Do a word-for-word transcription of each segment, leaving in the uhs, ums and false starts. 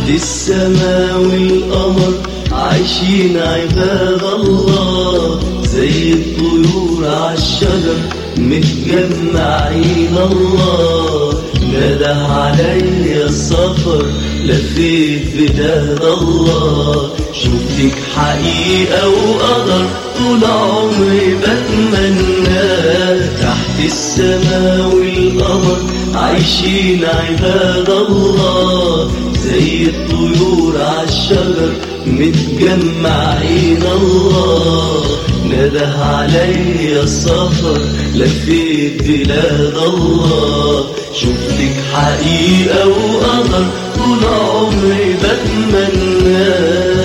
تحت السماء والقمر عايشين عباد الله، زي الطيور عالشجر متجمعين. الله نده عليا السفر، لفيت بلاد الله، شفتك حقيقة وقدر طول عمري بتمنى. تحت السماء والقمر عايشين عباد الله، زي الطيور عالشجر متجمعين. الله نده عليا السفر، لفيت بلاد الله، شفتك حقيقة وقدر طول عمري بتمنى.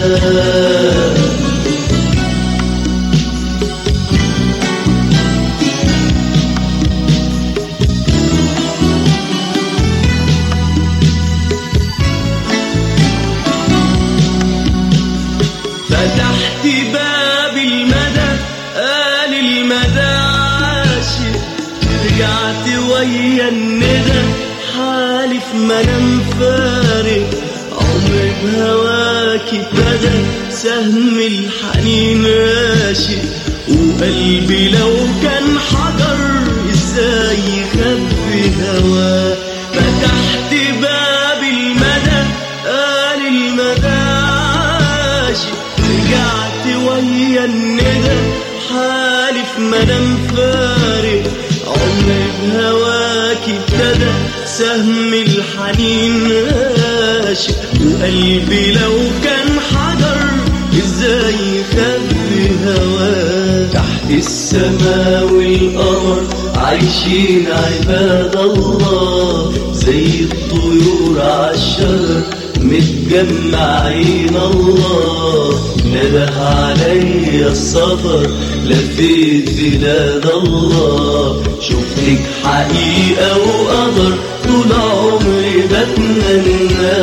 فتحت باب المدى قال المدى عاشق، رجعت ويا الندى حالف ما انا مفارق. عمري بهواكي ابتدى سهم الحنين راشق، وقلبي لو كان حجر ازاي يخبي هواه. فتحت باب المدى قال المدى عاشق، رجعت ويا الندى حالف ما انا مفارق. عمري بهواكي ابتدى سهم الحنين راشق، وقلبي لو كان حجر ازاي يخبي هواه. تحت السماء والقمر عايشين عباد الله، زي الطيور عالشجر متجمعين. الله نده عليا السفر، لفيت بلاد الله، شفتك حقيقة وقدر طول عمري بتمنى.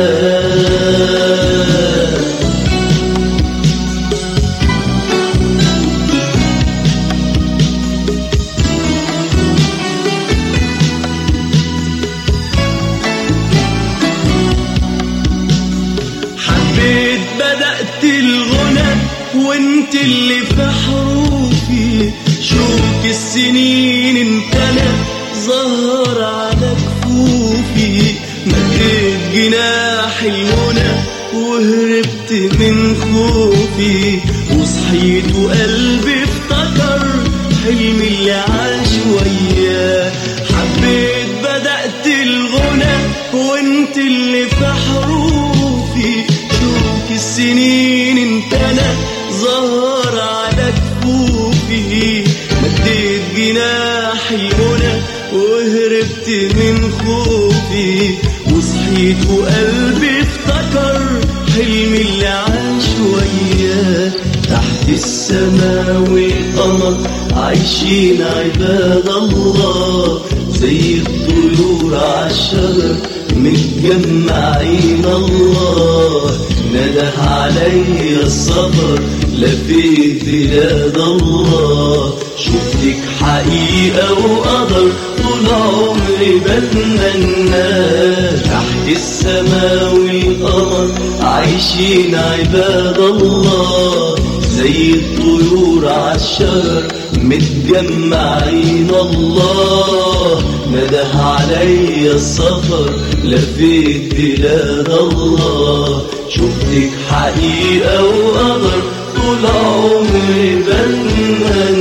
بدأت الغنى وانت اللي في حروفي، شوك السنين انتنى ظهر على كفوفي. مديت جناح المنى وهربت من خوفي، وصحيت وقلبي افتكر حلمي اللي عاش وياه. حبيت بدأت الغنى وانت اللي في حروفي، السنين انتنى ظهر على كفوفي. مديت جناح المنى وهربت من خوفي، وصحيت وقلبي افتكر حلمي اللي عاش وياه. تحت السماء والقمر عايشين عباد الله، زي الطيور عالشجر متجمعين. الله نده عليا السفر، لفيت بلاد الله، شفتك حقيقة وقدر طول عمري بتمنى. تحت السماء والقمر عايشين عباد الله، زي الطيور عالشجر متجمعين. الله نده عليا السفر، لفيت بلاد الله، شفتك حقيقة وقدر طول عمري بتمنى.